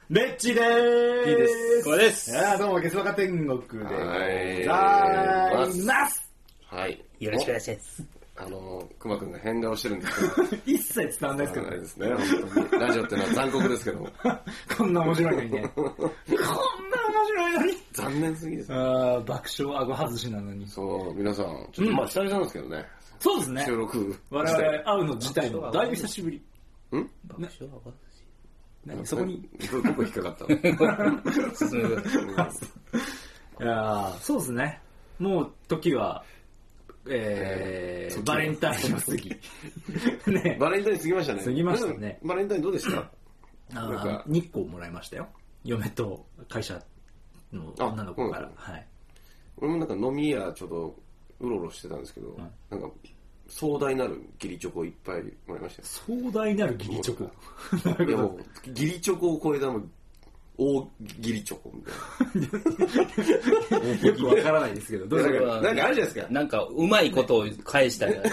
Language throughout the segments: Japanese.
レッチでーす。 いいです。 これです。どうも、ゲスバカ天国でございます。 はい。 よろしくお願いします。 くまくんが変顔してるんですけど。 一切伝わんないですけど。 ないですね、本当に。ラジオってのは残酷ですけども。 こんな面白いのにね。こんな面白いのに。 残念すぎです、ね。 爆笑顎外しなのに。 そう、皆さん、ちょっとまあ久々なんですけどね。 そうですね。 収録。 我々会うの自体もだいぶ久しぶり。 爆笑顎外し。 そこにどこ引っかかったの進める。 いやそうですね。もう時は、バレンタインを過ぎ。 ね、バレンタイン過ぎましたね。 過ぎましたね。 バレンタインどうでした？ 日光もらいましたよ。嫁と会社の女の子から。はい。 俺もなんか飲み屋ちょっとうろうろしてたんですけど、なんか壮大なる義理チョコいっぱいもらいましたよ。 壮大なる義理チョコ。 いやもう義理チョコを超えたの大義理チョコみたいな。 よくわからないですけど、どうなんかあるじゃないですか。 なんかうまいことを返したり。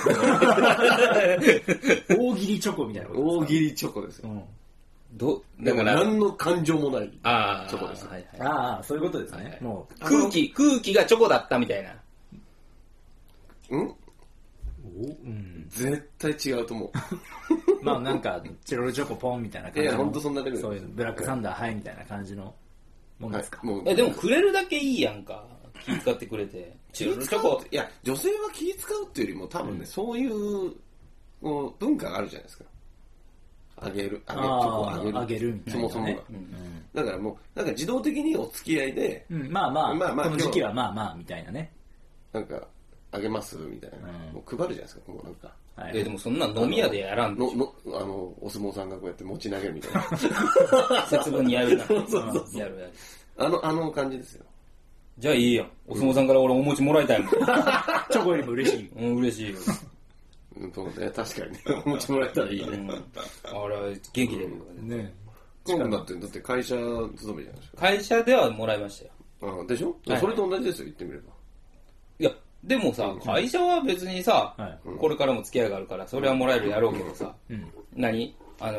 大義理チョコみたいなこと。 大義理チョコですよ。 だから何の感情もないチョコです。 ああ、そういうことですね。もう空気がチョコだったみたいな。 絶対違うと思う。 まあなんかチロルチョコポンみたいな感じの。 いや本当そんなレベル。 そういうブラックサンダーはいみたいな感じのもんですか。 でもくれるだけいいやんか。気使ってくれて。 チロルチョコ。いや女性は気使うっていうよりも多分ねそういう文化があるじゃないですか。あげる、チョコあげるみたいな。 そもそもが。だからもうなんか自動的にお付き合いで、 まあこの時期はまあみたいなね。 なんかあげますみたいな、もう配るじゃないですか。もうなんか。 でもそんな飲み屋でやらんでしょ。 お相撲さんがこうやって持ち投げるみたいな。 節分にやるな。 そうやる。 あの感じですよ。 じゃあいいやん。お相撲さんから俺お餅もらいたいもん。 チョコよりも嬉しい。 嬉しいよ。 そうね、確かにね。お餅もらえたらいいね。 あれ、元気出るよね。 だって会社勤めじゃないですか。 会社ではもらいましたよ。 でしょ？それと同じですよ、言ってみれば。 いや、でもさ、会社は別にさ、これからも付き合いがあるから、それはもらえるやろうけどさ、何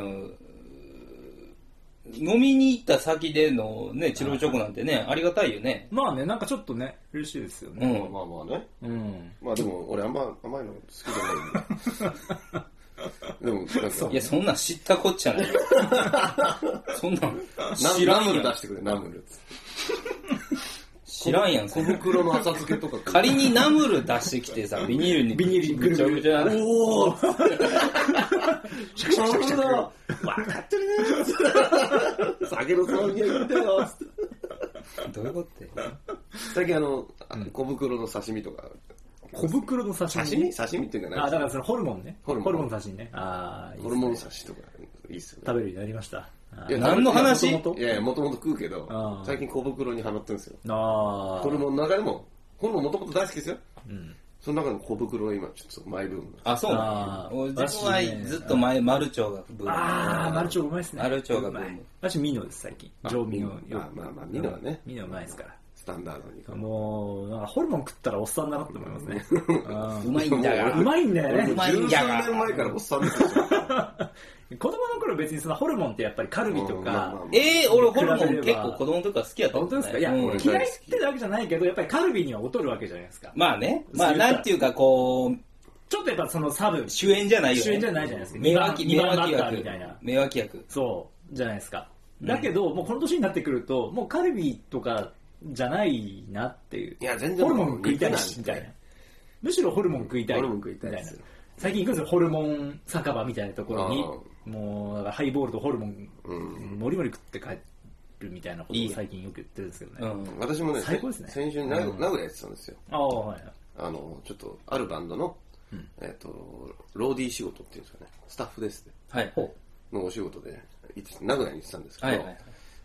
飲みに行った先でのね、チロルチョコなんてね、ありがたいよね。 まあね、なんかちょっとね、嬉しいですよね。 まあね。まあでも、俺甘いの好きじゃないんで。でも、 いや、そんなん知ったこっちゃない。そんなん知らんやん。 ナムル出してくれ、ナムル。 知らんやん。 小袋の浅漬けとか。 仮にナムル出してきてさ、ビニールにぐちゃぐちゃ。 おーシャキシャキシャキシャキ。分かってるね酒のつまみには言ったよどういうこと最近小袋の刺身とか。 小袋の刺身刺身っていうかだからそのホルモンね。ホルモン刺身ね。 ホルモン刺しとかいいっすよね。 食べるようになりました。 何の話？ いやもともと食うけど、最近小袋にハマってるんですよ。ホルモンの中でも、ホルモンもともと大好きですよ。その中の小袋は今ちょっとマイブーム。 そうなの？自分はずっと前、マルチョウがブーム。 マルチョウうまいっすね。 マルチョウがブーム。 私ミノです、最近。上ミノ。 まあ、ミノはね。 ミノうまいですから。 スタンダードに。 もう、なんかホルモン食ったらおっさんだなって思いますね。 うまいんだが。 うまいんだよね。 うまいんだが。 10年前からおっさんですよ。 子供の頃別にそのホルモンってやっぱりカルビとか。 俺ホルモン結構子供の時から好きやった。 本当ですか？いや、嫌いってわけじゃないけど、やっぱりカルビには劣るわけじゃないですか。 まあね。まあなんていうかこう、 ちょっとやっぱそのサブ。 主演じゃないよね。 主演じゃないじゃないですか。 名脇役みたいな。 名脇役。 そう、じゃないですか。だけど、もうこの年になってくると、もうカルビとかじゃないなっていう。 いや、全然ホルモン食いたいし、みたいな。むしろホルモン食いたい。 ホルモン食いたいですよ。 最近行くんですよ、ホルモン酒場みたいなところに。もう、だからハイボールとホルモン、もりもり食って帰るみたいなことを最近よく言ってるんですけどね。 私もね、 最高ですね。 先週名古屋やってたんですよ。 はい。 ちょっと、あるバンドの、ローディー仕事っていうんですかね、スタッフですね。 はい。 のお仕事で、名古屋に行ってたんですけど、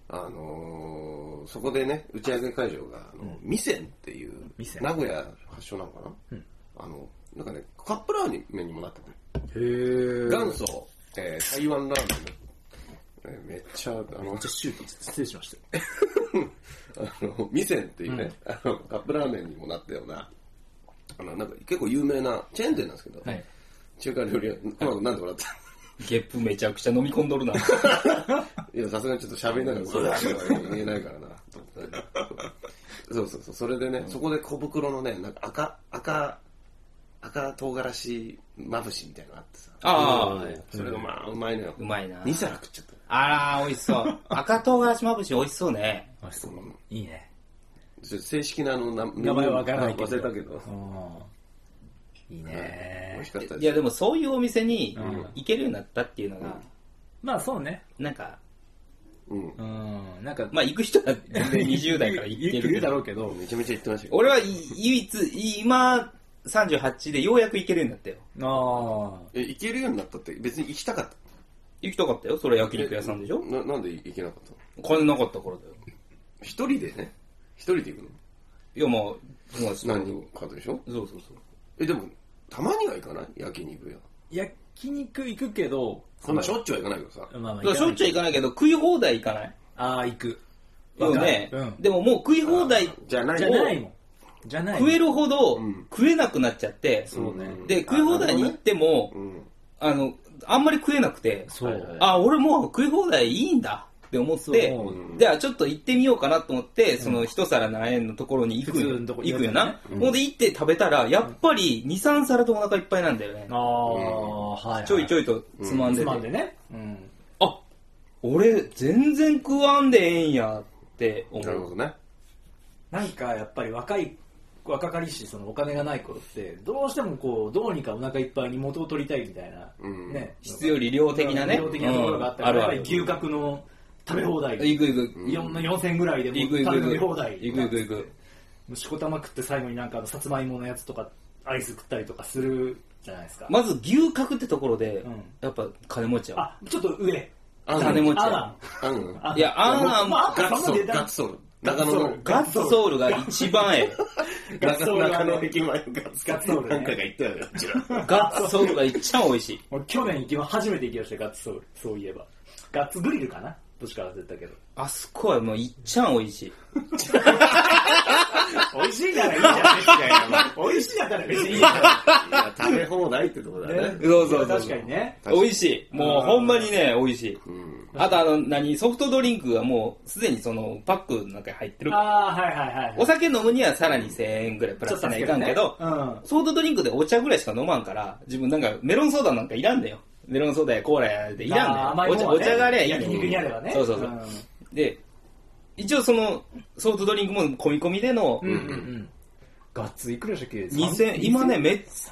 そこでね、打ち上げ会場が、ミセンっていう、名古屋発祥なのかな、なんかね、カップラーメンにもなってて。元祖、台湾ラーメンの、めっちゃ、 失礼しました。 ミセンっていうね、カップラーメンにもなったような、なんか結構有名なチェーン店なんですけど、中華料理屋、なんで笑ったゲップめちゃくちゃ飲み込んどるな。 いいや、さすがにちょっと喋りながらそうだ言えないからな。そう、それでね、そこで小袋のね、なんか赤唐辛子まぶしみたいなのがあってさ。 ああ、 それがまあ、うまいのよ。 うまいな。 2皿食っちゃった。 あら、美味しそう。赤唐辛子まぶし美味しそうね。 美味しそう。いいね。 正式な名前はわからないけど。 忘れたけど。 いいね。 美味しかったです。 いや、でもそういうお店に行けるようになったっていうのが、 まあそうね。 なんか、 なんか、 まあ行く人は全然20代から行けるだろうけど、 めちゃめちゃ行ってましたよ。 俺は唯一、今、38でようやく行けるようになったよ。 行けるようになったって別に行きたかった？ 行きたかったよ。それは焼肉屋さんでしょ？ なんで行けなかったの？ 金なかったからだよ。 一人でね？一人で行くの？ いや、まあ、友達何人かでしょ？ そう。 でも、たまには行かない？焼肉屋。 焼肉行くけど、 そんなしょっちゅうは行かないけどさ。 しょっちゅう行かないけど、食い放題行かない？ 行く。 よね。でももう食い放題じゃないもん。じゃない。 食えるほど食えなくなっちゃって、で、食い放題に行っても、あんまり食えなくて、俺もう食い放題いいんだって思って、じゃあちょっと行ってみようかなと思って、その一皿何円のところに行くよな。ほんで行って食べたら、やっぱり2、3皿とお腹いっぱいなんだよね。ちょいちょいとつまんでて。 つまんでね。 俺全然食わんでええんやって思う。 なるほどね。 なんかやっぱり若かりしそのお金がない頃ってどうしてもこうどうにかお腹いっぱいに元を取りたいみたいな、ね、 質より量的なね、 量的なところがあったら、やっぱり牛角の食べ放題行く 4000円ぐらいでも食べ飲み放題行くしこたま食って最後になんかさつまいものやつとかアイス食ったりとかするじゃないですか。 まず牛角ってところで、やっぱ金持ちや。 ちょっと上金持ちや。いや、 ガッツソール。中野のガッツソールが一番ええ。中野駅前のガッツソールなんかが言ったよね。 ガッツソールが一番美味しい。 去年初めて行きましたガッツソール。そういえばガッツグリルかな、どっちか忘れたけど。 あそこはもういっちゃん美味しい。 美味しいならいいじゃん。美味しいなら別にいいじゃん。食べ放題ってとこだね。 そう確かにね。 美味しい。もうほんまにね、美味しい。あとソフトドリンクがもうすでにそのパックの中に入ってる。お酒飲むにはさらに1000円ぐらいプラスしないかんけど、ソフトドリンクでお茶ぐらいしか飲まんから、自分なんかメロンソーダなんかいらんだよ。メロンソーダやコーラやでいらんだよ。お茶があればいい。 焼肉にあればね。 そう。で、一応そのソフトドリンクも込み込みでの、 ガッツいくらでしたっけ ？2000、今ね、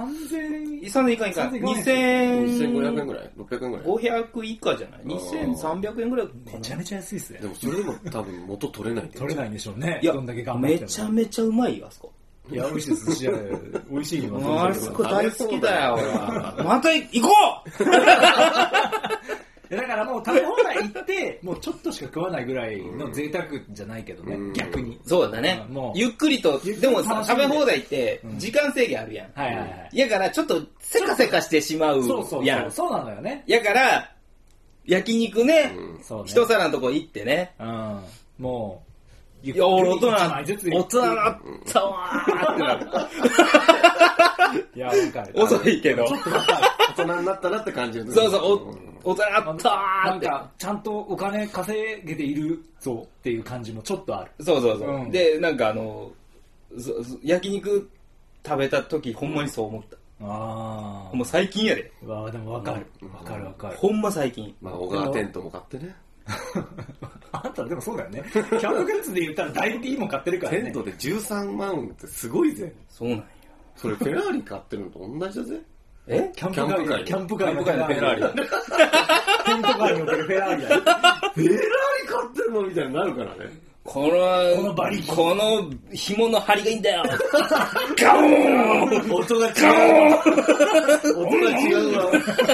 3000 いかん。2500 円ぐらい ?600 円ぐらい ?500 以下じゃない ?2300 円ぐらい。 めちゃめちゃ安いっすね。 でもそれでも多分元取れない。 取れないんでしょうね。 いや、めちゃめちゃうまいよ、あそこ。 いや、美味しいです。寿司屋美味しいよ。あそこ大好きだよ、俺は。また行こうだからもう食べ放題行って、もうちょっとしか食わないぐらいの贅沢じゃないけどね、逆に。 そうだね。ゆっくりと、でも食べ放題って時間制限あるやん。やからちょっとせかせかしてしまうやん。 そうなのよね。 やから、焼肉ね、一皿のとこ行ってね。 もう、 いや、俺大人だったわーってなる。 いや、わかる。 遅いけど。 大人になったなって感じる。 そう、大人だったーって。 なんか、ちゃんとお金稼げているぞっていう感じもちょっとある。 そう。で、なんか焼肉食べた時、ほんまにそう思った。もう最近やで。 でもわかる。 ほんま最近。 まあ、小川テントも買ってね。 あんたでもそうだよね。キャンプグッズで言ったらだいぶいいもん買ってるからね。 テントで13万ってすごいぜ。 そうなんや。 それフェラーリ買ってるのと同じだぜ。 キャンプ界のフェラーリ。 テント界におけるフェラーリだよ。 フェラーリ買ってるのみたいになるからね。 この紐の張りがいいんだよ。ガオーン音が違うわ。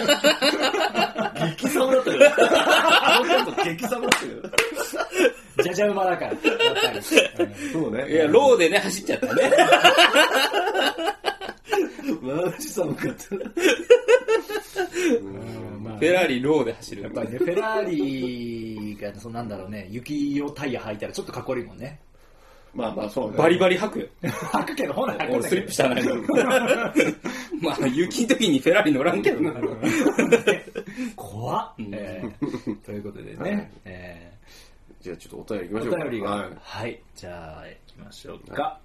激寒だったよ。激寒だったよ。 じゃじゃ馬だから。 そうね。 いや、ローでね、走っちゃったね。 マジ寒かった。 フェラーリローで走る。 やっぱりね、フェラーリが、なんだろうね、雪用タイヤ履いたらちょっとかっこ悪いもんね。 まあそうね。 バリバリ履くよ。 履くけど、ほら履く。 俺スリップしたないの。まあ、雪の時にフェラーリ乗らんけどな。 怖っ。ということでね、 じゃあちょっとお便り行きましょうか。 お便りが。はい。じゃあ行きましょうか。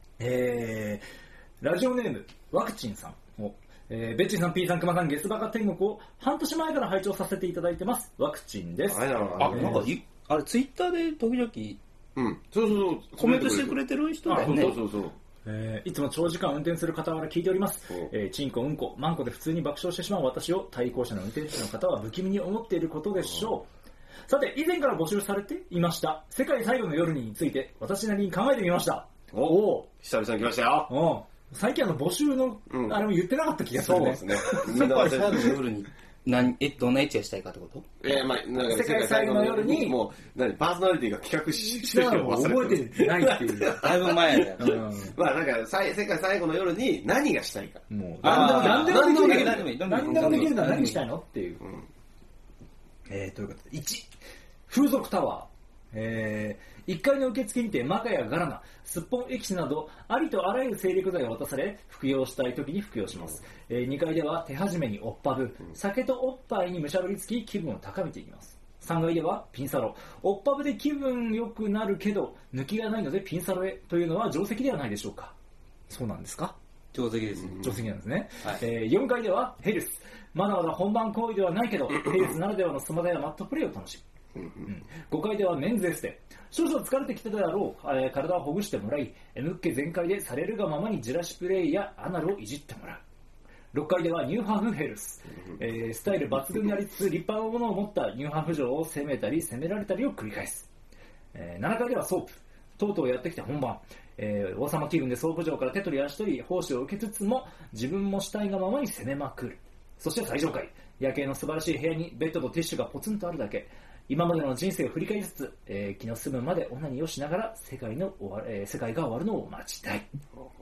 ラジオネーム、ワクチンさん。ベッチーさん、P さん、クマさん、ゲスバカ天国を半年前から拝聴させていただいてます。ワクチンです。 なんかあれツイッターで時々、 そうコメントしてくれてる人だよね。 そういつも長時間運転する傍ら聞いております。チンコ、うんこ、マンコで普通に爆笑してしまう私を対向車の運転手の方は不気味に思っていることでしょう。さて、以前から募集されていました世界最後の夜について私なりに考えてみました。 久々に来ましたよ。 最近募集の、あれも言ってなかった気がするね。 そうですね。みんな世界最後の夜にどんなエッチがしたいかってこと？ 世界最後の夜にもうパーソナリティが企画してるのを覚えてないっていう。 だいぶ前だよ。 世界最後の夜に何がしたいか。 もう何でもできる。何でもできるなら何したいのっていう。ということで、1、風俗タワー。1階の受付にてマカやガラナ、すっぽんエキスなどありとあらゆる精力剤が渡され服用したい時に服用します。2階では手始めにおっぱぶ、酒とおっぱいにむしゃぶりつき気分を高めていきます。3階ではピンサロ、おっぱぶで気分良くなるけど抜きがないのでピンサロへというのは定石ではないでしょうか。そうなんですか？ 定石ですね。 定石なんですね。4階ではヘルス、まだまだ本番行為ではないけどヘルスならではのスマダやマットプレイを楽しむ。5階ではメンズエステ、少々疲れてきたであろう、体をほぐしてもらい M っ気全開でされるがままにじらしプレイやアナルをいじってもらう。6階ではニューハーフヘルス、スタイル抜群にありつつ立派なものを持ったニューハーフ嬢を攻めたり攻められたりを繰り返す。7階ではソープ、とうとうやってきた本番、王様気分でソープ嬢から手取り足取り奉仕を受けつつも自分もしたいがままに攻めまくる。そして最上階、夜景の素晴らしい部屋にベッドとティッシュがポツンとあるだけ。今までの人生を振り返りつつ、気の済むまでオナニーをしながら世界が終わるのを待ちたい。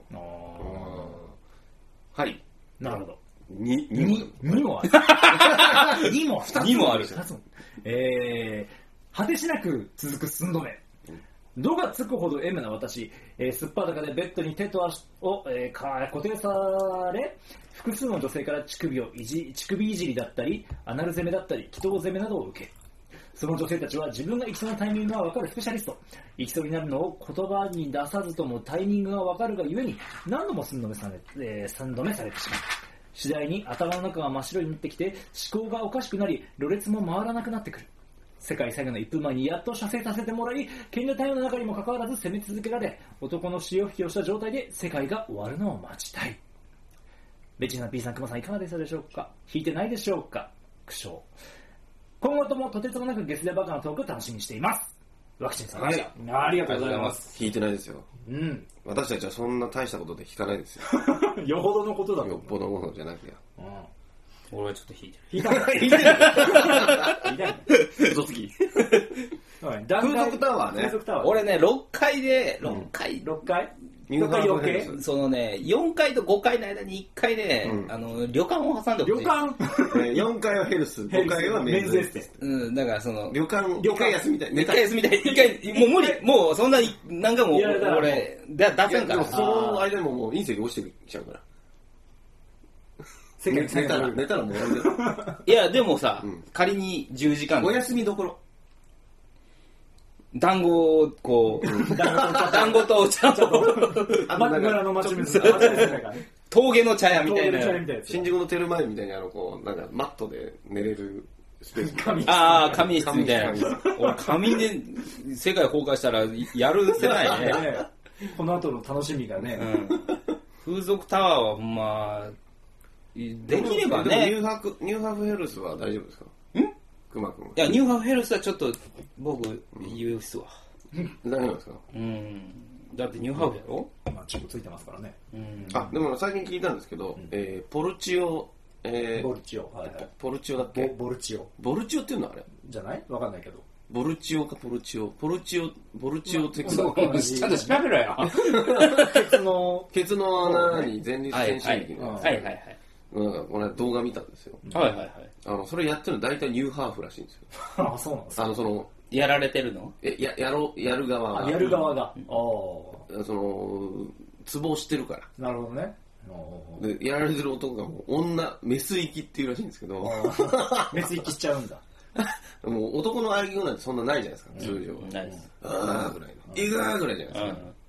はい。 なるほど。 2 もある。 2もある。 果てしなく続く寸止め。度がつくほど M な私、すっぱだかでベッドに手と足を、固定され、複数の女性から乳首いじりだったり、アナル攻めだったり、祈祷攻めなどを受け、その女性たちは自分が行きそうなタイミングが分かるスペシャリスト。行きそうになるのを言葉に出さずともタイミングが分かるがゆえに何度も寸止めされてしまう。次第に頭の中が真っ白になってきて思考がおかしくなり、ろれつも回らなくなってくる。世界最後の1分前にやっと射精させてもらい、権利タイムの中にもかかわらず攻め続けられ、男の潮吹きをした状態で世界が終わるのを待ちたい。ベチさん、P さん、クマさんいかがでしたでしょうか？引いてないでしょうか？苦笑。今後ともとてつもなくゲスでバカなトークを楽しみにしています。ワクチンさん、 はい、 ありがとうございます。 引いてないですよ。私たちはそんな大したことで引かないですよ。 よほどのことだと。 よっぽどのことじゃなくて。 俺はちょっと引いてる。 引いた嘘つき。 風俗タワーね。 俺ね、6階ニューハーフヘルス。 そのね、4階と5階の間に1階ね、旅館を挟んでほしい。 旅館 4階はヘルス、5階はメンズエステ。 だからその、 旅館休みたい。 寝た休みたい。もう無理。もうそんなに何回も俺、出せんから。 その間ももう隕石落ちてきちゃうから。寝たらもう終わり。いや、でもさ、仮に10時間。 お休みどころ。 団子をこう、団子とお茶と、 村の町水峠の茶屋みたいな。 新宿のテルマエみたいにこう、なんかマットで寝れるスペース。 仮室みたいな。俺、仮眠で世界崩壊したらやるせないね。 この後の楽しみがね。 風俗タワーはほんま、できればね。 ニューハーフヘルスは大丈夫ですか？いや、ニューハーフヘルスはちょっと僕言うっすわ。 大丈夫ですか？ だってニューハーフやろ？ まあチップついてますからね。 でも最近聞いたんですけど、ポルチオ、 ボルチオ、 ポルチオだっけ？ ボルチオっていうのはあれ？ じゃない？わかんないけど。 ボルチオかポルチオってちゃんと調べろよ。 ケツの穴に前立腺刺激の。 はい。 なんかこの動画見たんですよ。それやってるの大体ニューハーフらしいんですよ。 あ、そうなんですか。 そのやられてるの？ やる側が。 やる側が。 ツボをしてるから。 なるほどね。 でやられてる男がもうメス行きっていうらしいんですけど。 メス行きしちゃうんだ。 もう男の喘ぎ声なんてそんなないじゃないですか、通常。 ないです。 あーぐらいの。いくーぐらいじゃないですか。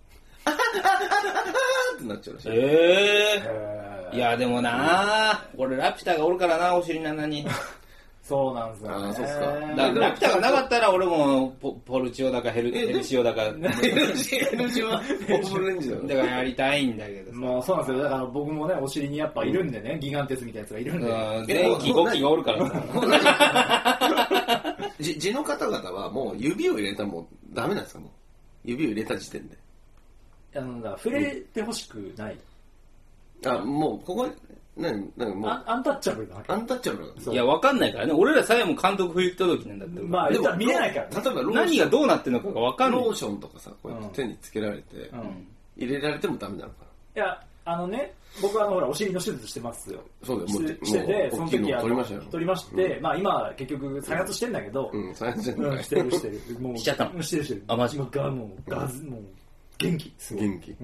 ってなっちゃうらしい。 いや、でもな俺ラピュタがおるからな、お尻の穴に。 そうなんですよね。 そうっすか。 ラピュタがなかったら俺もポルチオだかヘルシオだか。ヘルシオはポープレンジだだからやりたいんだけどさ。 もうそうなんですよ。だから僕もね、お尻にやっぱいるんでね、ギガンテスみたいなやつがいるんで。 前期5期がおるからさ。 地の方々はもう指を入れたらもうダメなんですか、もう。指を入れた時点で。 触れてほしくない。 もう、ここ、もうアンタッチャブルなわけ。 アンタッチャブルいや、わかんないからね。俺らさえも監督不行き届きなんだって。 まあ、でも見れないからね。 例えば何がどうなってるのかがわかんない。 ローションとかさ、こうやって手につけられて、入れられてもダメなのかな。いや、僕はほら、お尻の手術してますよ。 そうだよ、 してて、その時取りましたよ。 取りまして、まあ今、結局、再発してんだけど、 再発してんだしてる。もう、 しちゃったのしてる。 あ、マジもう、ガズ、もう、元気。 元気。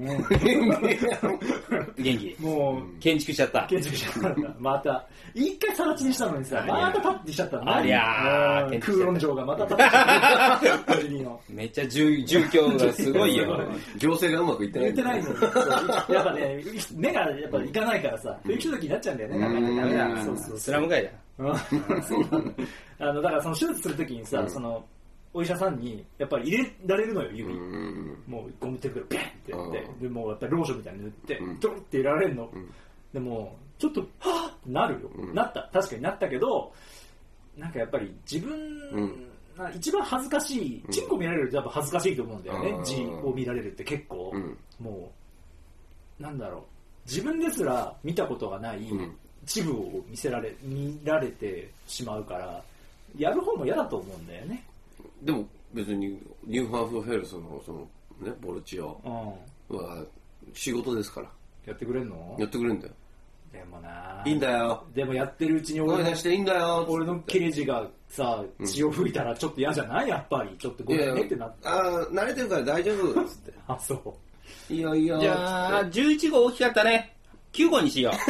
元気。 もう、 建築しちゃった。 建築しちゃった。また、一回さらちにしたのにさ、またタッチしちゃったの。 ありゃー。 空論城がまたタッチしちゃった。 めっちゃ住居がすごいよ。 行政がうまくいってない。 言ってないの。やっぱね、目がやっぱいかないからさ、不行き届きになっちゃうんだよね。ダメだ。そう。 スラム街だ。 だからその手術するときにさ、お医者さんにやっぱり入れられるのよ、指。もうゴムテープでビャンってやって、でもうやっぱりローションみたいに塗って、ドロって入れられるの。でも、ちょっと、はぁってなるよ。なった。確かになったけど、なんかやっぱり自分、一番恥ずかしい、チンコ見られるとやっぱ恥ずかしいと思うんだよね。字を見られるって結構、もう、なんだろう。自分ですら見たことがない一部を見られてしまうから、やる方も嫌だと思うんだよね。 でも別にニューハーフヘルスのボルチオは仕事ですから。 やってくれんの？ やってくれんだよ。 でもないいんだよ。 でもやってるうちに声出していいんだよ。 俺の刑事がさ、血を吹いたらちょっと嫌じゃない？やっぱりちょっとごめんねってなって。 慣れてるから大丈夫っつって。 そう。 いいよいいよ。 じゃあ11号大きかったね。9号にしよう。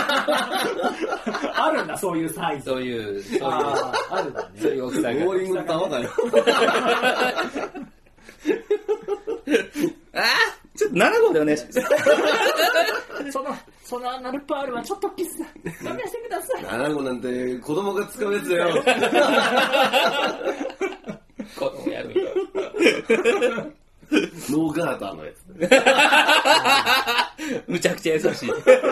あるんだ、そういうサイズ。 そういう。 あるんだね。 そういう大きさが。 ボーリングの玉だよ。 ちょっと7号でお願いします。 そのアナルパールはちょっとキスだ。勘弁してください。 7号なんて子供が使うやつだよ。 子供やるよ。 ノーガーターのやつ。 むちゃくちゃ優しい。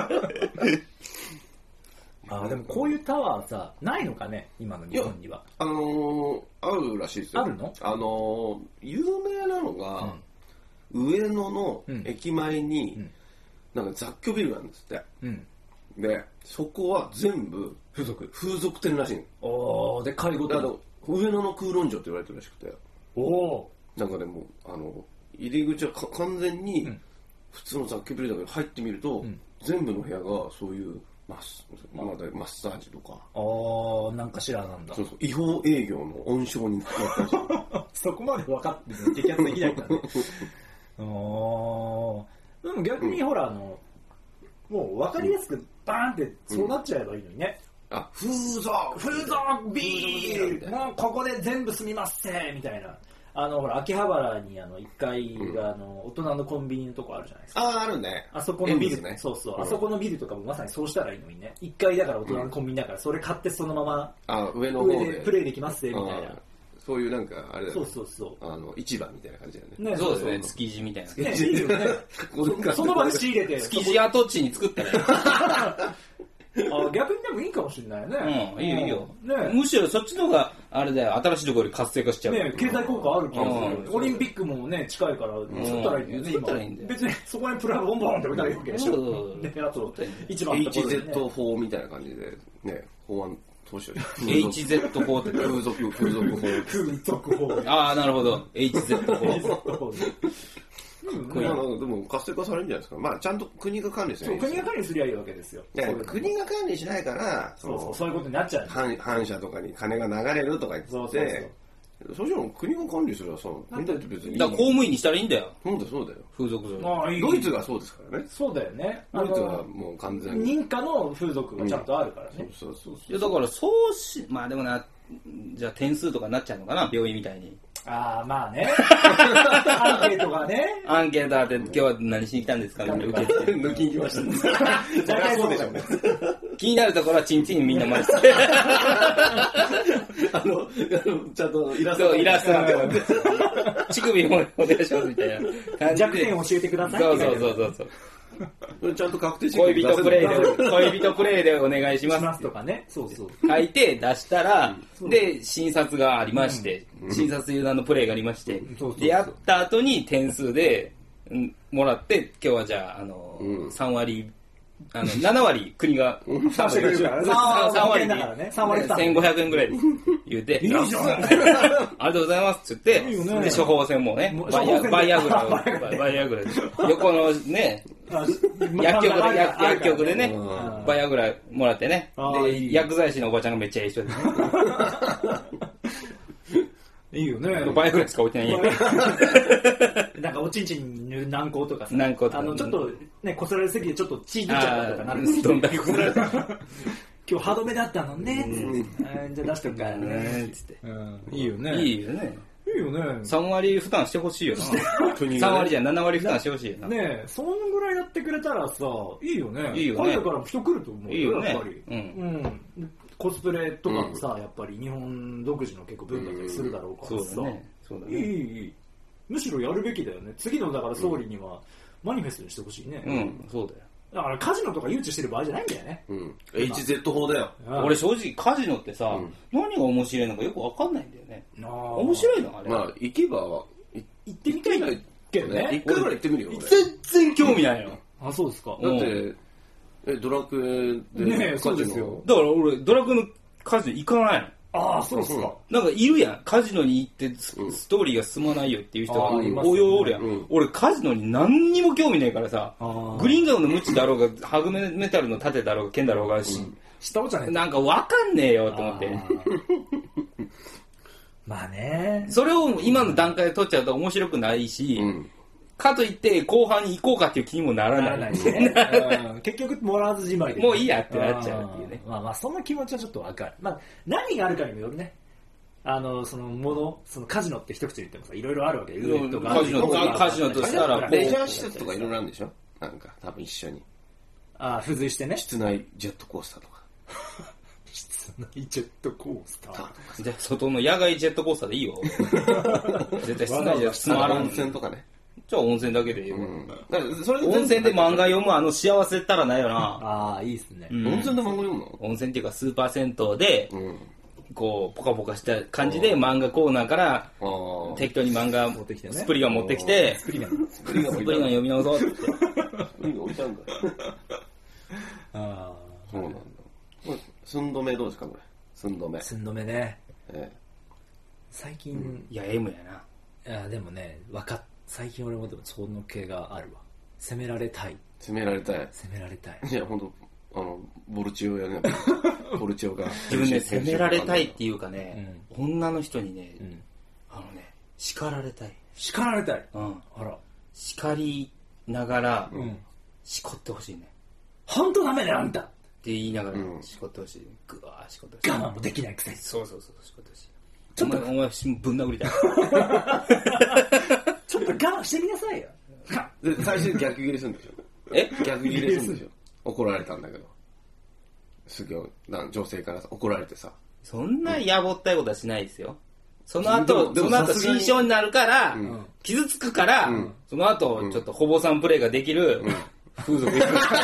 でもこういうタワーさ、ないのかね、今の日本には。 あるらしいですよ。 あるの？ 有名なのが、上野の駅前に、なんか雑居ビルがあるんですって。で、そこは全部風俗店らしいの。 で、介護と上野の空論城って言われてるらしくて。なんかでも、入り口は完全に、普通の雑居ビルだけど入ってみると、全部の部屋がそういうマッサージとか。 なんかしらなんだ。 そう違法営業の温床になったりして。 そこまで分かってるの摘発できないからね。でも逆にほら、もう分かりやすくバーンってそうなっちゃえばいいのにね。 風俗ビールもうここで全部済みますせみたいな。ほら、秋葉原に1階が大人のコンビニのとこあるじゃないですか。 あるね。 あそこのビルね。そうそう。あそこのビルとかもまさにそうしたらいいのにね。1階だから大人のコンビニだから、それ買ってそのまま上の方でプレイできますみたいな。 そういうなんか、あれだよね。 そう。 市場みたいな感じだよね。 そうですね、築地みたいな。 いいよね。その場で仕入れて。 築地跡地に作ったら。 逆にでもいいかもしれないね。 いいよ。むしろそっちの方が、あれだよ、新しいところより活性化しちゃう。 経済効果ある気がする。オリンピックもね、近いから、作ったらいいんだよね、今。別にそこにプラグボンボンって置いたらいいわけでしょ。で、あと、一番 HZ4 みたいな感じで、ね、法案通してる。 HZ4 って風俗法。 なるほど。HZ4。 でも活性化されるんじゃないですか。ちゃんと国が管理する。 国が管理すりゃいいわけですよ。 国が管理しないから、 そういうことになっちゃう。 反社とかに金が流れるとか言って、そしたら国が管理すればさ、みんなって別に。 だから公務員にしたらいいんだよ。 そうだよ。 風俗嬢。 ドイツがそうですからね。 そうだよね。 ドイツはもう完全に。 認可の風俗がちゃんとあるからね。 そう。 いやだからでもな、 じゃあ点数とかになっちゃうのかな、病院みたいに。 ああ、まあね。アンケートがね。 アンケートあって、今日は何しに来たんですかね、受けて。 抜きに来ましたね。 大体そうでしょうね。 気になるところはチンチンみんな真似して。 ちゃんとイラスト。 そう、イラストなんて。乳首もお願いしますみたいな感じで。 弱点教えてください。 そう。 ちゃんと確定申告。恋人プレイでお願いしますとかね。そう。 書いて出したら、で、診察がありまして、診察用のプレイがありまして、で、やった後に点数でもらって、今日はじゃあ、3割、7割国が負担してくれるからね。 3割で、 3割 1500円ぐらいで言うて、 いいじゃん。 ありがとうございますって言って、で、処方箋もね、バイアグラで、横のね、薬局でね、バイアグラもらってね、で、薬剤師のおばちゃんがめっちゃ一緒でね。 いいよね。 バイアグラしか置いてないよ。 なんかおちんちんに塗る軟膏とかさ、 軟膏とかちょっとね、こすられすぎてちょっと血出ちゃったとかなる。 どんだけこすられた今日歯止めだったのね。じゃあ出しとくからね。いいよね。 いいよね。 いいよね。 3割負担してほしいよな。3割じゃ7割負担してほしいよな。 ねえ、そんぐらいやってくれたらさ、いいよね。 いいよね。 海外からも人来ると思うよ。 いいよね。 やっぱり。コスプレとかもさ、やっぱり日本独自の結構文化だったりするだろうからさ。 そうだね。 いい。むしろやるべきだよね。次のだから総理にはマニフェストにしてほしいね。 そうだよ。 だからカジノとか誘致してる場合じゃないんだよね。 HZ 法だよ。 俺正直カジノってさ、何が面白いのかよくわかんないんだよね。面白いのあれ。 まあ行けば行ってみたいけどね。 一回ぐらい行ってみるよ。 全然興味ないの。 あ、そうですか。 だってドラクエでね、そうですよ。 だから俺ドラクエのカジノ行かないの。 ああ、そうですか。 なんかいるやん。カジノに行ってストーリーが進まないよっていう人がおるやん。俺カジノに何にも興味ないからさ、グリーンガムのムチだろうが、ハグメタルの盾だろうが、剣だろうが、 下お茶ね。 なんかわかんねえよと思って。 まあね。 それを今の段階で取っちゃうと面白くないし、かといって後半に行こうかっていう気にもならない。 結局もらわずじまいで。 もういいやってなっちゃうっていうね。 まあそんな気持ちはちょっとわかる。まあ何があるかにもよるね。そのカジノって一口で言ってもさ、いろいろあるわけ。カジノとしたら、 レジャー施設とかいろいろあるんでしょ。なんか多分一緒に。 付随してね。 室内ジェットコースターとか。 室内ジェットコースター。 じゃあ外の野外ジェットコースターでいいよ。絶対室内じゃつまらん。 温泉とかね。 じゃあ温泉だけでいいよ。 温泉で漫画読む幸せったらないよな。 ああ、いいっすね。 温泉で漫画読むの？ 温泉っていうかスーパー銭湯で、こうポカポカした感じで漫画コーナーから適当に漫画スプリガン持ってきて、スプリガン読み直そうって。 スプリガン置いちゃうんだ。 ああ、 そうなんだ。寸止めどうですかこれ？寸止めね。 最近いや M やな。 いやでもね、最近俺もでもその系があるわ。攻められたい。いや本当ボルチオやね。ボルチオが自分ね攻められたいっていうかね、女の人にね、叱られたい。 あら。 叱りながら叱ってほしいね。 本当ダメだよあんたって言いながら叱ってほしい。ぐわー叱ってほしい。 我慢もできないくせに。 そう叱ってほしい。ちょっとお前ぶん殴りたい。 ちょっと我慢してみなさいよ。 最初に逆ギレするんでしょ。逆ギレするんでしょ。怒られたんだけど。すぐ女性から怒られてさ。 そんなやぼったいことはしないですよ。その後心象になるから、傷つくから、その後ちょっとほぼさんプレイができる風俗行くから、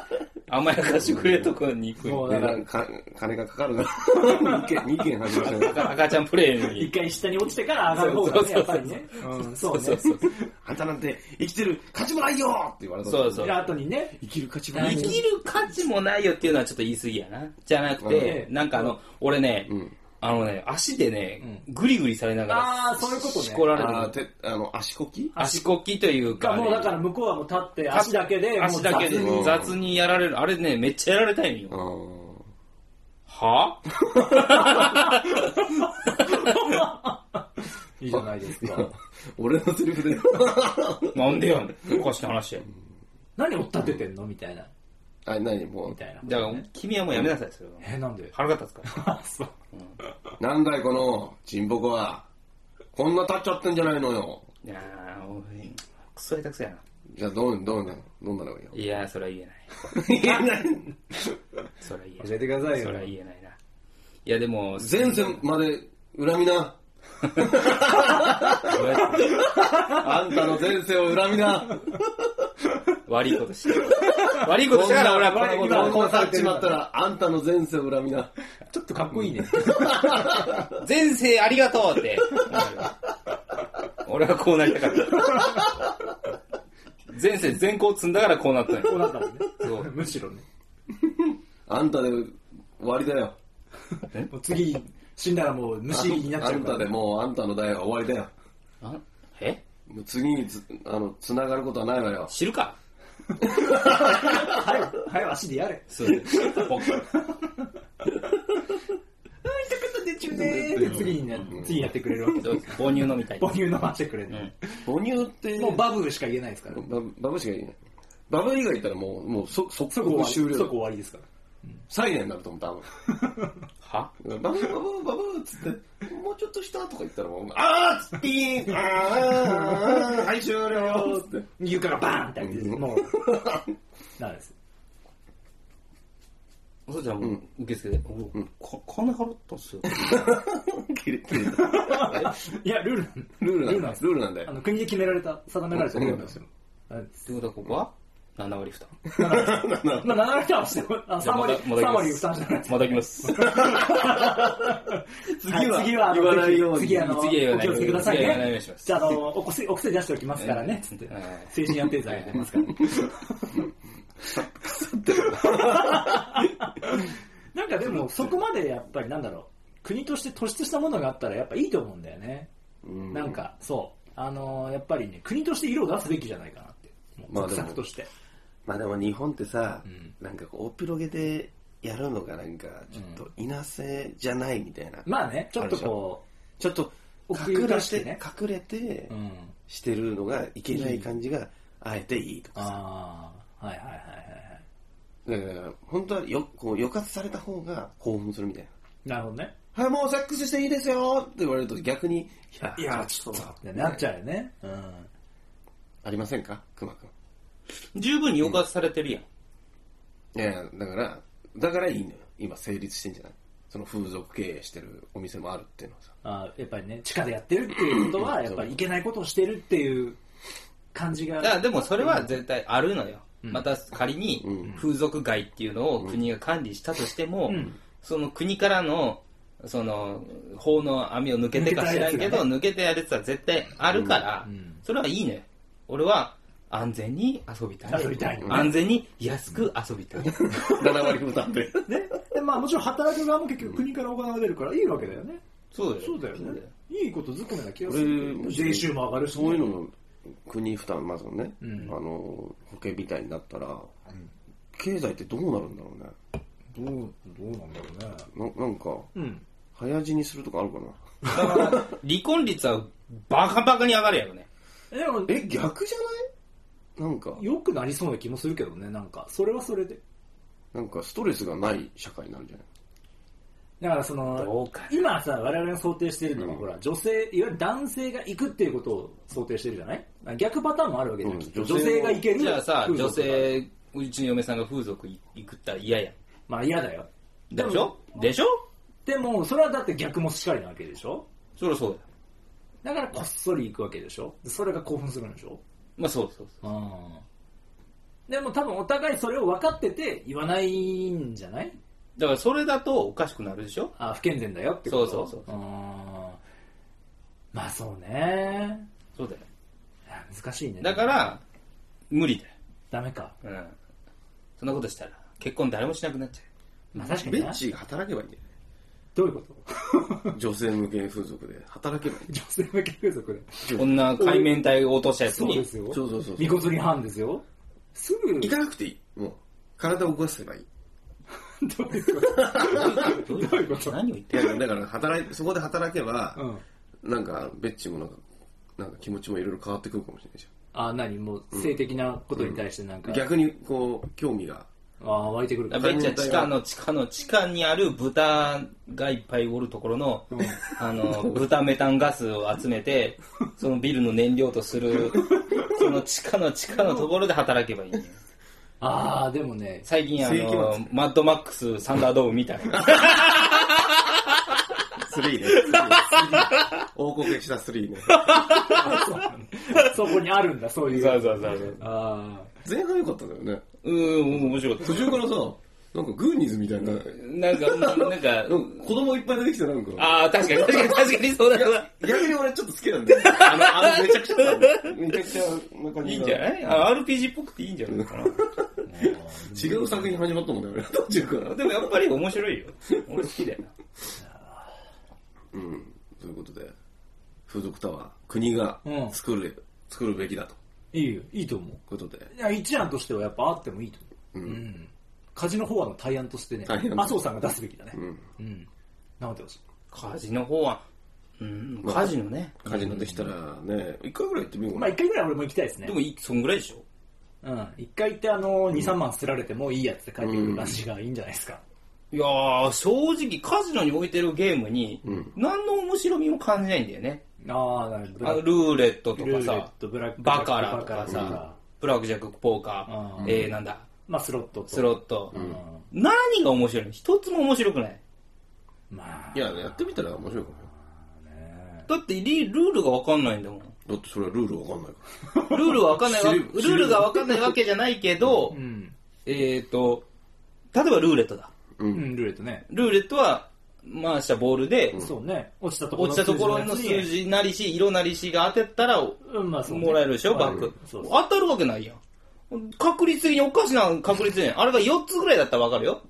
甘やかしくれとこに行く。 もう金がかかるな。2件始まった。 赤ちゃんプレイに。 一回下に落ちてから上がる方がね、やっぱりね。そうね。 あんたなんて生きてる価値もないよって言われた。 そう。 後にね、 生きる価値もないよ。 生きる価値もないよっていうのはちょっと言い過ぎやな。じゃなくて、なんか俺ね、足でね、グリグリされながら、 そういうことね。 しこられる。 足こき足こきというか。 もうだから向こうはもう立って足だけで、 雑にやられる。あれね、めっちゃやられたいんよ。 いいじゃないですか。 俺のセリフで。 なんでやん。おかしな話や。 何を立ててんのみたいな。 何もう。 みたいな。 だから君はもうやめなさい、それは。 なんで？ 腹が立つから。 そう。 なんだいこのチンポコは。こんな立っちゃってんじゃないのよ。 いやー、クソ下手くそやな。 じゃあどんなのがいいよ。 いやー、それは言えない。 言えない。 それは言えない。 教えてくださいよ。 それは言えないな。いや、でも、 前世まで恨みな。あんたの前世を恨みな。 悪いことして。悪いことしたから俺はこのことこうさっちまったら、あんたの前世を恨みな。 ちょっとかっこいいね。 前世ありがとうって。俺はこうなりたかった。前世善行積んだからこうなったんや。 こうなったもんね。 そう。 むしろね。 あんたで終わりだよ。 もう次、死んだらもう虫になっちゃうから。 あんたでもうあんたの代は終わりだよ。もう次につながることはないわよ。 知るか。 はい、足でやれ。 そう。 次にやってくれるわけです。 母乳飲みたい。 母乳飲ませてくれる。 母乳って、 もうバブしか言えないですから。 バブしか言えない。バブ以外言ったらもう即終了。 即終わりですから。 サイレンになると思う、多分。 はバブっつって、もうちょっとしたとか言ったらもう、あーっピーンはい終了っつって。 床がバーンって開いて、もう、なんです。 そうじゃあもう、受付で、金払ったっすよ。 切れた。 いや、ルールなんだよ。国で決められた、定められたルールなんですよ。 ってことはここは7割負担。 7割負担はしても、3割負担じゃないですか。 また来ます。 次は言わないように。次お気をつけくださいね。じゃあ、お薬出しておきますからね。つって。精神安定剤出ますから。なんかでも、そこまでやっぱりなんだろう。国として突出したものがあったらやっぱいいと思うんだよね。なんか、そう。やっぱりね、国として色を出すべきじゃないかなって。国策として。 まあでも日本ってさ、なんか大広げでやるのがなんかちょっといなせじゃないみたいな。 まあね、ちょっとこう、ちょっと隠れてしてるのがいけない感じがあえていいとかさ。 はいはいはいはい。 だから本当はこう抑圧された方が興奮するみたいな。なるほどね。 はい、もうセックスしていいですよって言われると逆に、 いや、ちょっとってなっちゃうよね。 ありませんか、くまくん。 十分に抑圧されてるやん。 いや、だからいいのよ。今成立してんじゃない？その風俗経営してるお店もあるっていうのはさ。やっぱりね、地下でやってるっていうことは、やっぱりいけないことをしてるっていう感じが。 いや、でもそれは絶対あるのよ。また仮に風俗街っていうのを国が管理したとしても、その国からのその法の網を抜けてか知らんけど、抜けてやるやつは絶対あるから、それはいいのよ。俺は安全に遊びたい。安全に安く遊びたい。 7割負担で。 ね。で、まあもちろん働く側も結局国からお金が出るからいいわけだよね。 そうだよね。いいことずくめな気がする。税収も上がるし。 そういうのも国負担、まずね、保険みたいになったら、経済ってどうなるんだろうね。 どうなんだろうね。 なんか、早死にするとかあるかな。 だから離婚率はバカバカに上がるやろね。 逆じゃない？なんか良くなりそうな気もするけどね。なんかそれはそれでなんかストレスがない社会になるんじゃない？ だからその今さ我々が想定しているのは、ほら女性いわゆる男性が行くっていうことを想定してるじゃない？逆パターンもあるわけじゃん。女性が行ける。 じゃあさ、女性うちの嫁さんが風俗行くったら嫌やん。 まあ嫌だよ。 でしょ？ でもそれはだって逆もしかりなわけでしょ？ そりゃそうだ。だからこっそり行くわけでしょ？それが興奮するんでしょ？ まあそう。 でも多分お互いそれを分かってて言わないんじゃない？ だからそれだとおかしくなるでしょ？ 不健全だよってこと。 そう。 まあそうね。 そうだよ。 難しいね。 だから無理だよ。 ダメか。 そんなことしたら結婚誰もしなくなっちゃう。まあ確かにベッチーが働けばいいんだよ。 どういうこと女性向け風俗で働けばいい。 女性向け風俗でこんな海面体を落としたやつに。 そうですよ。 そう。 見事に半ですよ。すぐ行かなくていい。もう体を動かせばいい。 どういうこと何を言ってる？ だからそこで働けば、なんかベッチもなんか気持ちもいろいろ変わってくるかもしれないじゃん。 何もう性的なことに対してなんか、 逆にこう興味が湧いてくる。 めっちゃ地下にある豚がいっぱいおるところの、豚メタンガスを集めて、そのビルの燃料とする、その地下のところで働けばいいね。 でもね、 最近マッドマックスサンダードームみたいな。 3ね。王国でした3ね。 そこにあるんだ、そういう。 そう。 前半良かったんだよね。 面白かった。 途中からさ、なんかグーニーズみたいな。 なんか、 子供いっぱい出てきてなんか。 確かにそうだ。 逆に俺ちょっと好きなんだよ。めちゃくちゃな感じ。 いいんじゃない ?RPG っぽくていいんじゃないかな。 違う作品始まったもんね、途中から。 でもやっぱり面白いよ。俺好きだよ。 ということで、風俗タワー、国が作るべきだと。 いいと思う。 ことで。 いや、一案としてはやっぱあってもいいと思う。カジノ法案の対案としてね、麻生さんが出すべきだね。なんてほしい。 カジノ法案。カジノね。 カジノできたらね、1回ぐらい行ってみようかな。 1回ぐらい俺も行きたいですね。 でも、そんぐらいでしょ 1回行って2、3万すられてもいいやつで帰ってくる感じがいいんじゃないですか。 いやー、正直カジノに置いてるゲームに、何の面白みも感じないんだよね。 なるほど。ルーレットとかさ、バカラとかさ、ブラックジャックポーカー、なんだ。 スロット。 何が面白いの？一つも面白くない。 いや、やってみたら面白いかも。 だってルールが分かんないんだもん。 だってそれはルール分かんないから。 ルールが分かんないわけじゃないけど、例えばルーレットだ。 ルーレットね。 ルーレットは、回したボールで、 そうね。落ちたところの数字なりし、色なりしが当てたら、もらえるでしょ、バック。当たるわけないやん。確率的におかしな確率ね。あれが4つぐらいだったらわかるよ。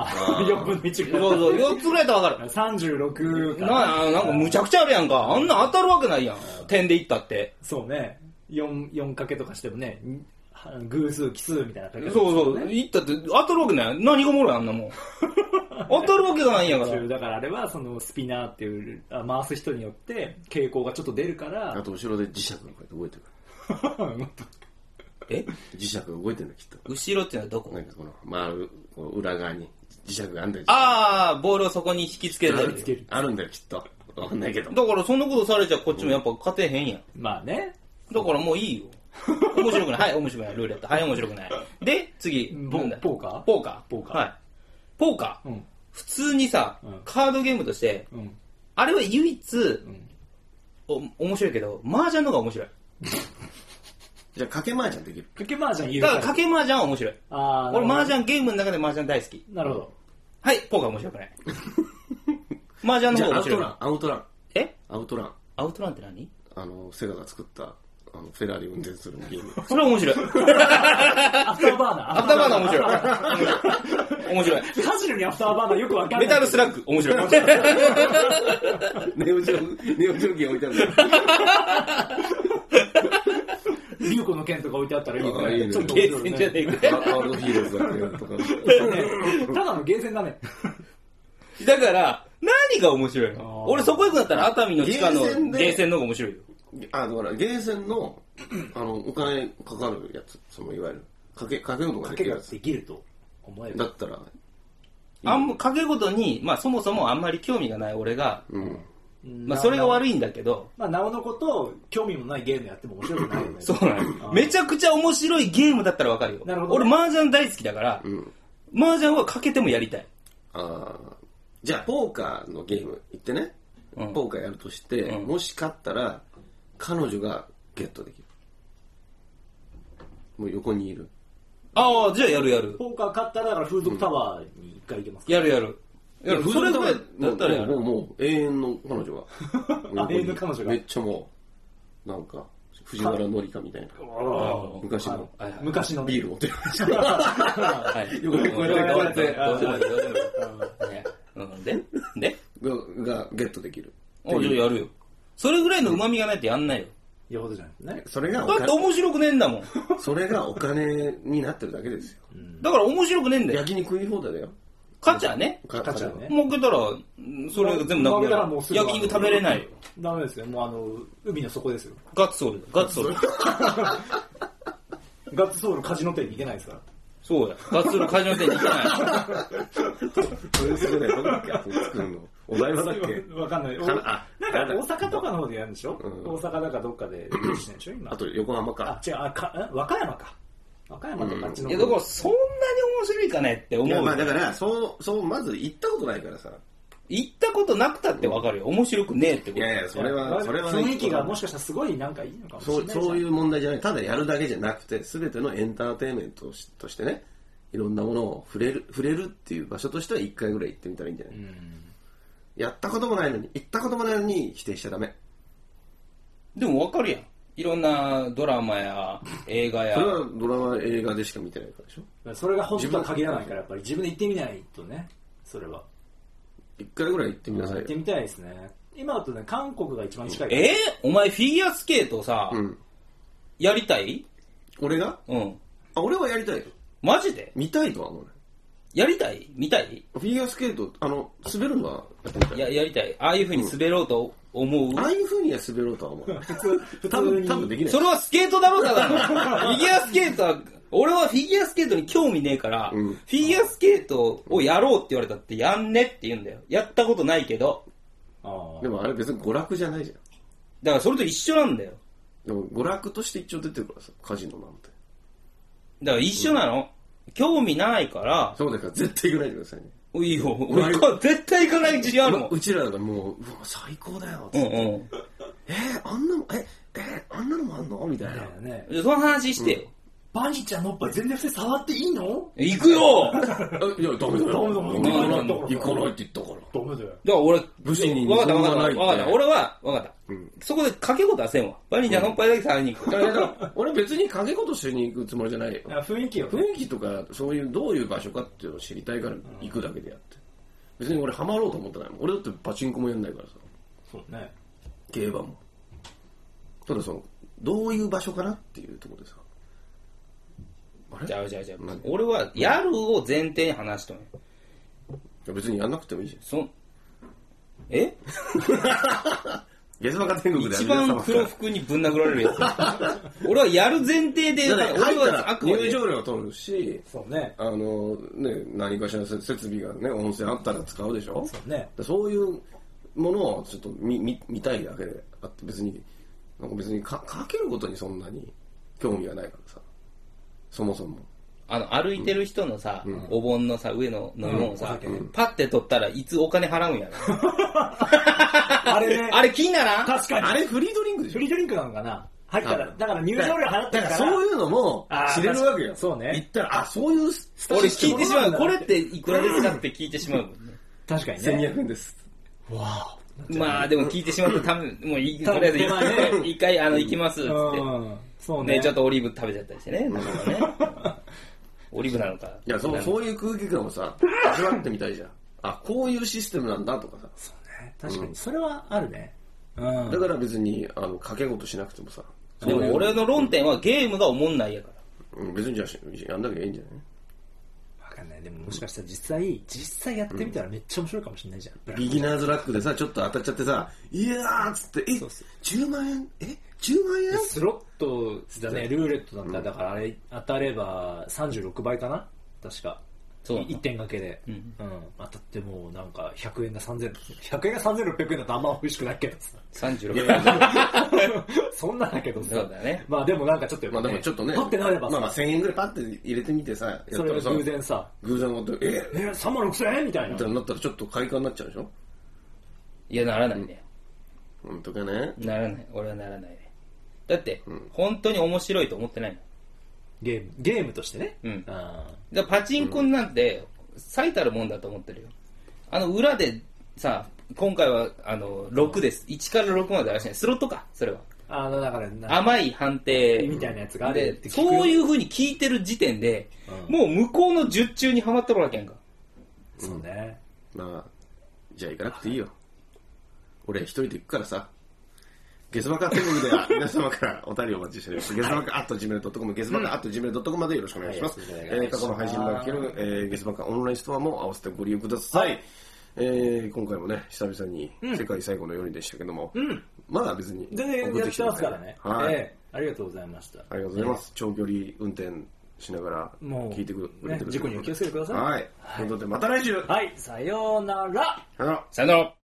4分の1ぐらい。 そう、4つぐらいだったらわかる。 36かなんかむちゃくちゃあるやんか。あんな当たるわけないやん。点でいったって。 そうね。4掛けとかしてもね、偶数、奇数みたいな感じ。 そう、いったって当たるわけない。何がおもろいあんなもん。当たるわけがないんやから。 だからあれはそのスピナーっていう回す人によって傾向がちょっと出るから。 あと後ろで磁石がこうやって動いてる。磁石が動いてるのきっと。 後ろってのはどこ？ なんかこの回る裏側に磁石があるんだよ。 ボールをそこに引き付ける。 あるんだよきっと。わかんないけど。 だからそんなことされちゃこっちもやっぱ勝てへんやん。 まあね。 だからもういいよ。面白くない。はい、面白くない。ルーレット。はい、面白くない。で、次。 ポーカー。 はい。ポーカー。普通にさ、カードゲームとして、あれは唯一、面白いけど、麻雀の方が面白い。 じゃあ、賭け麻雀できる。 賭け麻雀だから賭け麻雀は面白い。俺麻雀ゲームの中で麻雀大好き。 なるほど。 はい、ポーカー面白くない。麻雀の方が面白い。 アウトラン。 アウトランって何？ セガが作った、フェラーリ運転するゲーム。 それは面白い。 アフターバーナー面白い。面白い。 カジノにアフターバーナーよくわかんない。 メタルスラッグ面白い。 ネオジョーキー置いてある。 リュウコの剣とか置いてあったらいいから。 ちょっとゲーセンじゃねえか。 ワールドヒーローズだってとか。 ただのゲーセンだね。 だから、何が面白いの？俺そこ行くんだったら熱海の地下のゲーセンの方が面白いよ。 だからゲーセンの、お金かかるやつ、いわゆる、かけ事ができるやつ。 できると思える。 だったら、 かけ事に、そもそもあんまり興味がない俺が、それが悪いんだけど、 なおのこと興味もないゲームやっても面白くないよね。 そうなの。めちゃくちゃ面白いゲームだったらわかるよ。 なるほど。 俺麻雀大好きだから、麻雀はかけてもやりたい。 じゃあ、ポーカーのゲーム行ってね、ポーカーやるとして、もし勝ったら、彼女がゲットできる。もう横にいる。 じゃあやる。 ポーカー勝ったら、だから風俗タワーに一回行けますか？ やる。それぐらいだったらやる。 もう永遠の彼女が。 永遠の彼女が。 めっちゃもう、なんか、藤原紀香みたいな。 昔のビール持ってる。 横にこうやって。でがゲットできる。 じゃあやるよ。それぐらいの旨味がないとやんないよ。 よほどじゃないね。 それがだって面白くねえんだもん。 それがお金になってるだけですよ。 だから面白くねえんだよ。 焼肉食い放題だよ。 勝っちゃうね。 勝っちゃうね。 負けたら、それが全部なくなる。焼肉食べれないよ。 ダメですよ。もう海の底ですよ。 ガッツソウル。 ガッツソウルカジノ店に行けないですから。 そうだ。ガッツルカジノ店に行かない。 豊洲じゃない、どこだっけ作るの。お台場だっけわかんない。なんか大阪とかの方でやるんでしょ、大阪だかどっかでしてんでしょ今。 あと横浜か。 あ、違う、和歌山か。和歌山とかあっちの方。 いや、だからそんなに面白いかねって思う。いや、 まあだから、まず行ったことないからさ。 行ったことなくたってわかるよ。面白くねえってこと。 いやいや、それは。 雰囲気がもしかしたらすごいなんかいいのかもしれない。 そういう問題じゃない。ただやるだけじゃなくて、全てのエンターテインメントとしてね、いろんなものを触れるっていう場所としては1回ぐらい行ってみたらいいんじゃない？やったこともないのに、行ったこともないのに否定しちゃダメ。 でもわかるやん。いろんなドラマや映画や。 それはドラマ映画でしか見てないからでしょ。 それが本当は限らないから、やっぱり自分で行ってみないとね、それは。 1回ぐらい行ってみなさいよ。 行ってみたいですね。今だとね、韓国が一番近い。 お前フィギュアスケートさ、やりたい？ 俺が？あ、俺はやりたいよ。 マジで？ 見たいとは思うね。 やりたい？見たい？ フィギュアスケート、滑るのはやってみたい。 やりたい。ああいう風に滑ろうと思う？ ああいう風には滑ろうとは思う。多分できない。 それはスケートだろうだから。フィギュアスケートは、俺はフィギュアスケートに興味ねえから、フィギュアスケートをやろうって言われたってやんねって言うんだよ。やったことないけど。 でもあれ別に娯楽じゃないじゃん。 だからそれと一緒なんだよ。 でも娯楽として一応出てるからさ、カジノなんて。 だから一緒なの。興味ないから。 そうだから絶対行かないでくださいね。 いいよ。俺絶対行かない自信あるもん。 うちらがもう、最高だよ。あんなの、あんなのもあんのみたいな。 その話してよ。 バニーちゃんのおっぱい全然触っていいの？ 行くよ。 いや、ダメだよ。行かないって言ったから。 ダメだよ。 だから俺、 武士に分かった。俺は、分かった。そこで掛け事はせんわ。バニーちゃんのおっぱいだけ触りに行く。 俺別に掛け事しに行くつもりじゃないよ。 雰囲気とか、そういうどういう場所かっていうのを知りたいから行くだけでやって。別に俺ハマろうと思ってないもん。俺だってパチンコもやんないからさ。 そうね。 競馬も。ただどういう場所かなっていうところでさ。 じゃあ。俺は、やるを前提に話しとんよ。 別にやんなくてもいいじゃん。ゲスバカ天国で一番黒服にぶん殴られるやつ。俺はやる前提で、俺は入場料を取るし、 そうね。 何かしら設備がね、温泉あったら使うでしょ。 そうね。 そういうものをちょっと見たいだけであって、別にかけることにそんなに興味がないからさ。そもそも。 歩いてる人のさ、お盆のさ、上の飲み物をさ、パッて取ったらいつお金払うんやろ。 あれね。 あれ気にならん？ 確かに。 あれフリードリンクでしょ？ フリードリンクなのかな？入ったら、だから入場料払ってるから。 そういうのも知れるわけよ。 そうね。 行ったら、そういう俺聞いてしまう。これっていくらですかって聞いてしまうもんね。 確かにね。 1200円です。 わぁ。まあでも聞いてしまうと多分、もうとりあえず一回行きますっつって。 そうね。 ちょっとオリーブ食べちゃったりしてね。オリーブなのか。 いや、そういう空気感をさ、味わってみたいじゃん。あ、こういうシステムなんだとかさ。 そうね。確かに。それはあるね。 だから別に、掛け事しなくてもさ。 でも俺の論点はゲームがおもんないやから。 別にじゃあ、やんなきゃいいんじゃない？ わかんない。でももしかしたら実際やってみたらめっちゃ面白いかもしれないじゃん。 ビギナーズラックでさ、ちょっと当たっちゃってさ、いやーっつって、10万円10万円スロットだね、ルーレットだったら、だからあれ当たれば36倍かな確か。そう。1点掛けで。当たってもなんか100円が3600円だとあんま美味しくないけどさ。 36円。 そんなんだけどさ。 そうだね。 まあでもなんかちょっとまあでもちょっとね。 パッてなればさ。 まあ1000円ぐらいパッて入れてみてさ。 それが偶然さ。 偶然思って、 3万6000円みたいな。 みたいになったらちょっと快感になっちゃうでしょ？ いや、ならないね。 本当かね？ ならない。俺はならないね。だって、本当に面白いと思ってないの。 ゲームとしてね。 だパチンコなんて最たるもんだと思ってるよ。裏でさ、今回は6です。1から6まであるしね。スロットか、それは。 だから甘い判定みたいなやつがあるってそういう風に聞いてる時点で、もう向こうの術中にはまっとるわけやんか。 そうね。 まあ、じゃあ行かなくていいよ。俺一人で行くからさ。ゲスバカ天国では皆様からお便りをお待ちしております。ゲスバカ@gmail.com、ゲスバカ@gmail.com までよろしくお願いします。過去の配信が聞ける、ゲスバカオンラインストアも合わせてご利用ください。今回もね、久々に世界最後の夜でしたけども、まだ別に全然やってますからね。 はい。 ありがとうございました。 ありがとうございます。長距離運転しながら聞いてくれてる、 事故には気をつけてください。 はい。ということで、また来週。 はい、さようなら。 さよなら。 さよなら。